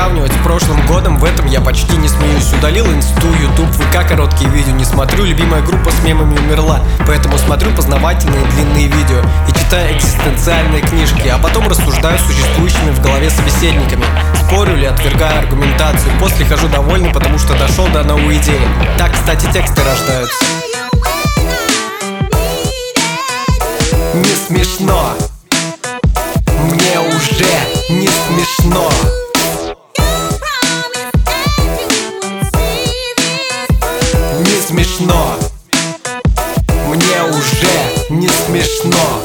сравнивать с прошлым годом, в этом я почти не смеюсь. Удалил инсту, ютуб, ВК, короткие видео не смотрю. Любимая группа с мемами умерла, поэтому смотрю познавательные длинные видео и читаю экзистенциальные книжки, а потом рассуждаю с существующими в голове собеседниками. Спорю или отвергаю аргументацию, после хожу довольный, потому что дошел до новой идеи. Так, кстати, тексты рождаются. Не смешно. Мне уже не смешно. Не смешно. Мне уже не смешно.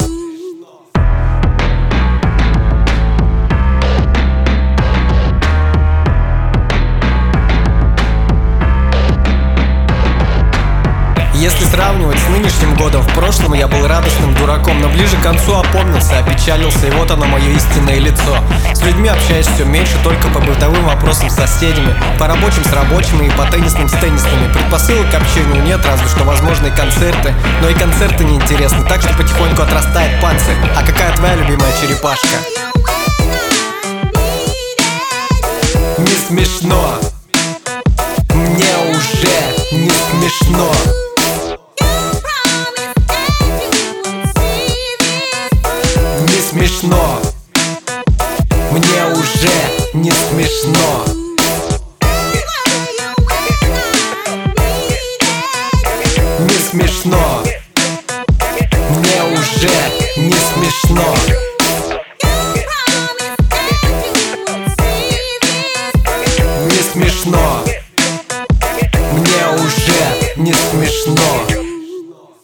Если сравнивать с нынешним годом, в прошлом я был радостным дураком, но ближе к концу опомнился, опечалился, и вот оно мое истинное лицо. С людьми общаюсь все меньше, только по бытовым вопросам с соседями, по рабочим с рабочими и по теннисным с теннисными. Предпосылок к общению нет, разве что возможные концерты, но и концерты неинтересны, так что потихоньку отрастает панцирь. А какая твоя любимая черепашка? Не смешно. Мне уже не смешно. Не смешно. Мне уже не смешно. Не смешно. Мне уже не смешно. Не смешно. Мне уже не смешно.